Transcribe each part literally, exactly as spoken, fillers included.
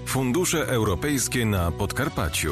Fundusze europejskie na Podkarpaciu.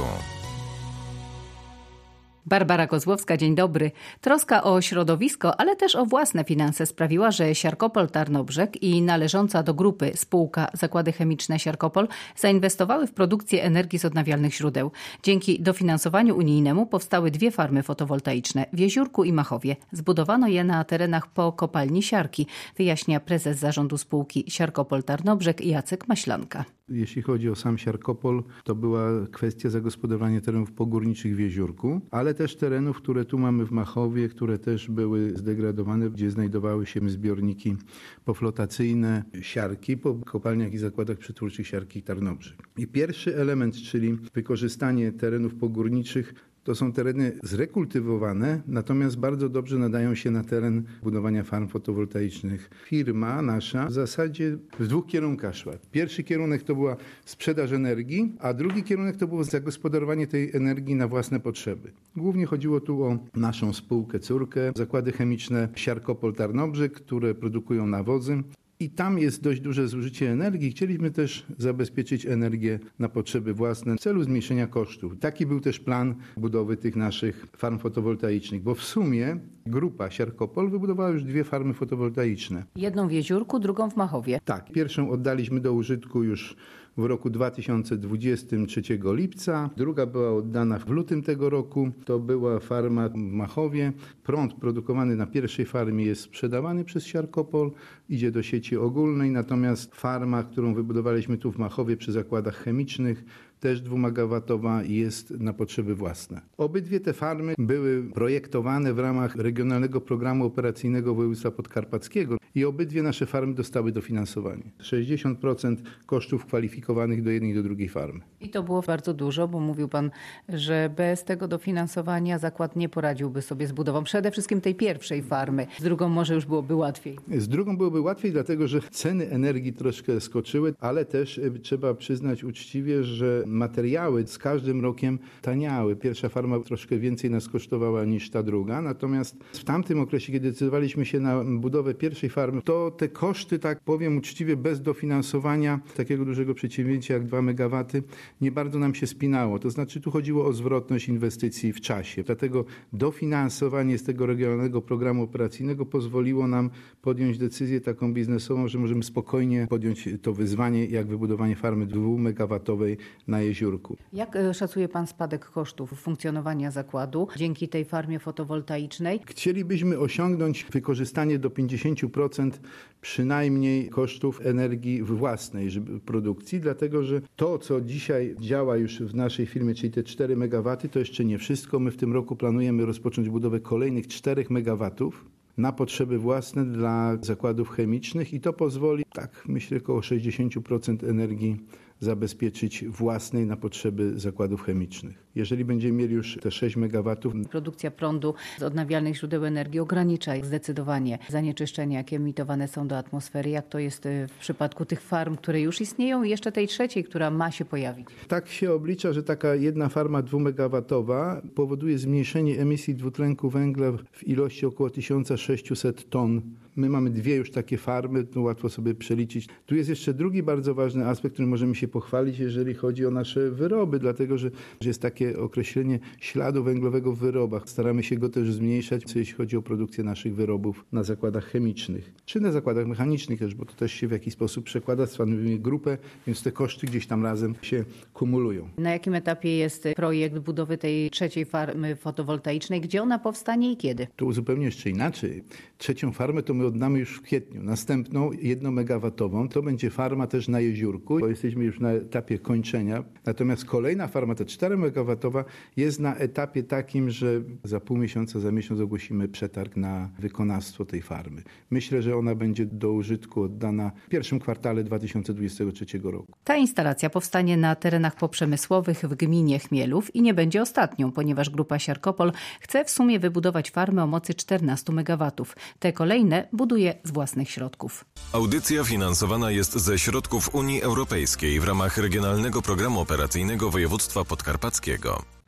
Barbara Kozłowska, dzień dobry. Troska o środowisko, ale też o własne finanse sprawiła, że Siarkopol Tarnobrzeg i należąca do grupy spółka Zakłady Chemiczne Siarkopol zainwestowały w produkcję energii z odnawialnych źródeł. Dzięki dofinansowaniu unijnemu powstały dwie farmy fotowoltaiczne w Jeziórku i Machowie. Zbudowano je na terenach po kopalni Siarki, wyjaśnia prezes zarządu spółki Siarkopol Tarnobrzeg Jacek Maślanka. Jeśli chodzi o sam Siarkopol, to była kwestia zagospodarowania terenów pogórniczych w Jeziórku, ale też terenów, które tu mamy w Machowie, które też były zdegradowane, gdzie znajdowały się zbiorniki poflotacyjne Siarki po kopalniach i zakładach przetwórczych Siarki i Tarnobrzeg. I pierwszy element, czyli wykorzystanie terenów pogórniczych, to są tereny zrekultywowane, natomiast bardzo dobrze nadają się na teren budowania farm fotowoltaicznych. Firma nasza w zasadzie w dwóch kierunkach szła. Pierwszy kierunek to była sprzedaż energii, a drugi kierunek to było zagospodarowanie tej energii na własne potrzeby. Głównie chodziło tu o naszą spółkę córkę, Zakłady Chemiczne Siarkopol Tarnobrzeg, które produkują nawozy. I tam jest dość duże zużycie energii. Chcieliśmy też zabezpieczyć energię na potrzeby własne w celu zmniejszenia kosztów. Taki był też plan budowy tych naszych farm fotowoltaicznych, bo w sumie grupa Siarkopol wybudowała już dwie farmy fotowoltaiczne. Jedną w Jeziórku, drugą w Machowie. Tak, pierwszą oddaliśmy do użytku już w roku dwa tysiące dwudziestym trzeciego lipca. Druga była oddana w lutym tego roku. To była farma w Machowie. Prąd produkowany na pierwszej farmie jest sprzedawany przez Siarkopol, idzie do sieci ogólnej, natomiast farma, którą wybudowaliśmy tu w Machowie przy zakładach chemicznych, też dwumegawatowa, jest na potrzeby własne. Obydwie te farmy były projektowane w ramach Regionalnego Programu Operacyjnego Województwa Podkarpackiego i obydwie nasze farmy dostały dofinansowanie. sześćdziesiąt procent kosztów kwalifikowanych do jednej i do drugiej farmy. I to było bardzo dużo, bo mówił pan, że bez tego dofinansowania zakład nie poradziłby sobie z budową przede wszystkim tej pierwszej farmy. Z drugą może już byłoby łatwiej. Z drugą byłoby łatwiej, dlatego że ceny energii troszkę skoczyły, ale też trzeba przyznać uczciwie, że materiały z każdym rokiem taniały. Pierwsza farma troszkę więcej nas kosztowała niż ta druga, natomiast w tamtym okresie, kiedy decydowaliśmy się na budowę pierwszej farmy, to te koszty, tak powiem uczciwie, bez dofinansowania takiego dużego przedsięwzięcia jak dwa megawaty nie bardzo nam się spinało. To znaczy tu chodziło o zwrotność inwestycji w czasie. Dlatego dofinansowanie z tego Regionalnego Programu Operacyjnego pozwoliło nam podjąć decyzję taką biznesową, że możemy spokojnie podjąć to wyzwanie jak wybudowanie farmy dwumegawatowej na Jeziórku. Jak szacuje pan spadek kosztów funkcjonowania zakładu dzięki tej farmie fotowoltaicznej? Chcielibyśmy osiągnąć wykorzystanie do pięćdziesiąt procent przynajmniej kosztów energii własnej produkcji, dlatego że to, co dzisiaj działa już w naszej firmie, czyli te cztery megawaty, to jeszcze nie wszystko. My w tym roku planujemy rozpocząć budowę kolejnych czterech megawatów na potrzeby własne dla zakładów chemicznych i to pozwoli, tak myślę, około sześćdziesiąt procent energii zabezpieczyć własnej na potrzeby zakładów chemicznych. Jeżeli będziemy mieli już te sześć megawatów. Produkcja prądu z odnawialnych źródeł energii ogranicza zdecydowanie zanieczyszczenia, jakie emitowane są do atmosfery. Jak to jest w przypadku tych farm, które już istnieją i jeszcze tej trzeciej, która ma się pojawić? Tak się oblicza, że taka jedna farma dwumegawatowa powoduje zmniejszenie emisji dwutlenku węgla w ilości około tysiąc sześćset ton. My mamy dwie już takie farmy, to łatwo sobie przeliczyć. Tu jest jeszcze drugi bardzo ważny aspekt, którym możemy się pochwalić, jeżeli chodzi o nasze wyroby, dlatego że jest takie określenie śladu węglowego w wyrobach. Staramy się go też zmniejszać, jeśli chodzi o produkcję naszych wyrobów na zakładach chemicznych, czy na zakładach mechanicznych też, bo to też się w jakiś sposób przekłada, stanowi grupę, więc te koszty gdzieś tam razem się kumulują. Na jakim etapie jest projekt budowy tej trzeciej farmy fotowoltaicznej? Gdzie ona powstanie i kiedy? Tu zupełnie jeszcze inaczej. Trzecią farmę to my oddamy już w kwietniu. Następną jednomegawatową to będzie farma też na Jeziórku, bo jesteśmy już na etapie kończenia. Natomiast kolejna farma, ta czteromegawatowa, jest na etapie takim, że za pół miesiąca, za miesiąc ogłosimy przetarg na wykonawstwo tej farmy. Myślę, że ona będzie do użytku oddana w pierwszym kwartale dwa tysiące dwudziestego trzeciego roku. Ta instalacja powstanie na terenach poprzemysłowych w gminie Chmielów i nie będzie ostatnią, ponieważ grupa Siarkopol chce w sumie wybudować farmę o mocy czternastu megawatów. Te kolejne buduje z własnych środków. Audycja finansowana jest ze środków Unii Europejskiej w ramach Regionalnego Programu Operacyjnego Województwa Podkarpackiego.